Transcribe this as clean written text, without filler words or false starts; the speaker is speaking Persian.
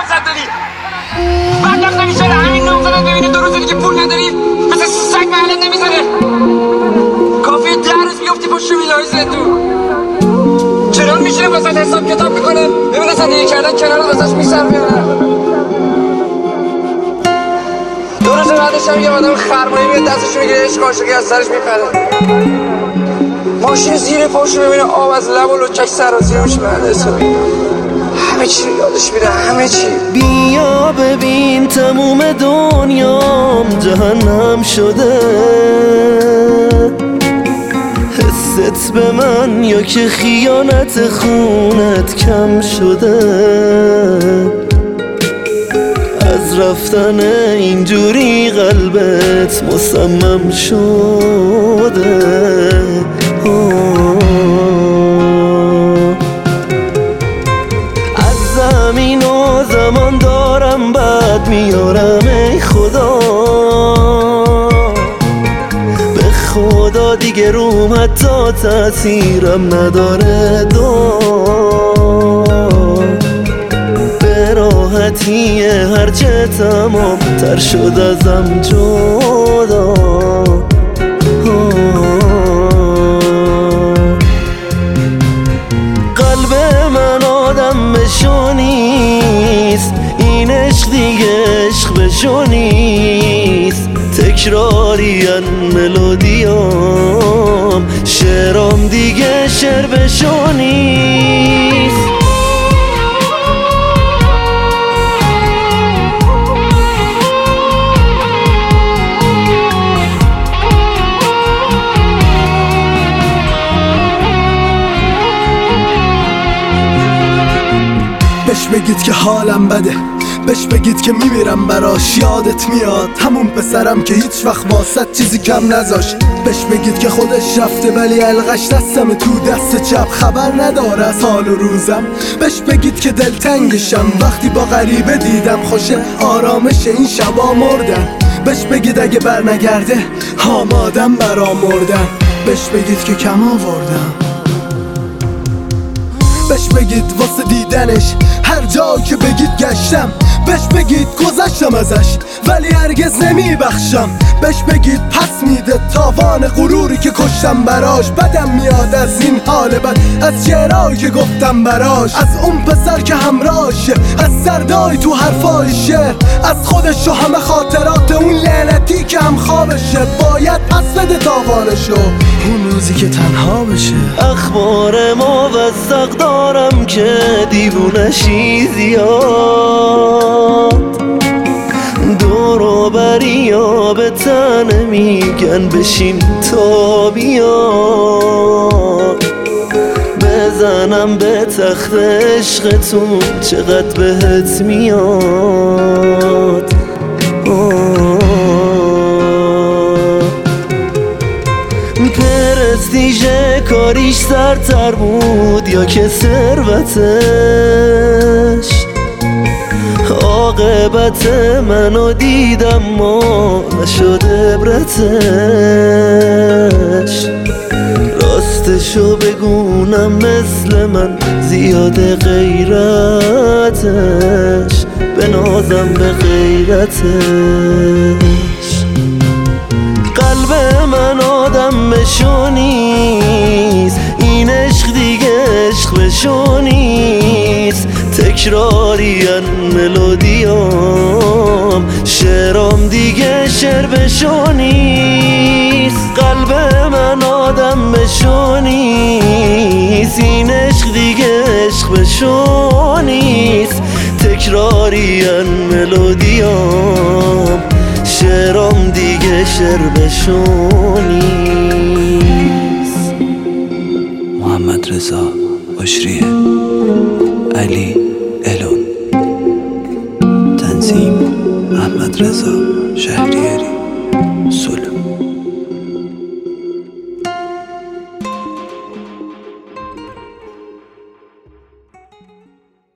وسط داری؟ بعد نمیشه همین نامزدت ببینی 2 روزه دیگه پول نداری مثل سگ محلت نمیذاره. کافیه 10 روز بیافتی پشت ویلای زندون. چرا میشینه واسه حساب کتاب میکنه ببینه زندگی کردن کنار واسش میصرفه یا نه. 2 روز بعدش هم یه آدم خرمایی میاد دستش میگیره عشق عاشقی از سرش میپره. ماشین زیر پاشو ببینه آب از لب و لچک سرازیر میشه بعد حسابی همه چی رو یادش میره همه چی. بیا ببین تموم دنیام جهنم شده. حست به من یا که خیانت خونت کم شده. از رفتن اینجوری قلبت مصمم شده. از زمین و زمان دارم بد میارم ای خدا. به خدا دیگه روم حتی تأثیرم نداره به راحتیه هرچه تمام تر شد ازم جدا. قلب من آدم بشو نیست. این عشق دیگه عشق بشو نیست. تکراریان ملودیام شعرام دیگه شعر بشو نیست. بهش بگید که حالم بده، بهش بگید که میمیرم براش. یادت میاد همون پسرم که هیچ وقت واسط چیزی کم نذاشت. بهش بگید که خودش رفته ولی علقش دستم تو دست چپ خبر نداره از حال و روزم. بهش بگید که دلتنگشم وقتی با غریبه دیدم خوشه آرامش این شبا مردن. بهش بگید اگه بر نگرده آمادم برا مردن. بهش بگید که کم آوردم. بهش بگید واسه دیدنش هر جا که بگید گشتم. بهش بگید گذشتم ازش ولی هرگز نمیبخشم. بهش بگید پس میده تاوان غروری که کشتم براش. بدم میاد از این حال بد، از شعرهایی که گفتم براش، از اون پسر که همراهشه، از سردای تو حرفای شعر، از خودش و همه خاطرات اون لعنتی که هم خوابشه. باید پس بده تاوانشو اون روزی که تنها بشه. اخبار ما وثق دارم که دیوونشی زیاد. دور و بریا به تن میگن بشین تا بیاد. بزنم به تخت عشقتون چقدر بهت میاد. پرستیژ کاریش سرتر بود یا که ثروتش. عاقبت منو دیدم ما نشد عبرتش. راستشو بگونم مثل من زیاده غیرتش. بنازم به غیرتش. قلب من آدم بشو نیست. این عشق دیگه عشق بشو نیست. تکراریان ملودیام شعرام دیگه شعر بشو نیست. قلب من آدم بشو نیست. این عشق دیگه عشق بشو نیست. تکراریان ملودیام شعرام دیگه شعر بشو نیست. محمد رضا بشریه، علی الون، تنظیم احمد رضا شهریاری، سلو.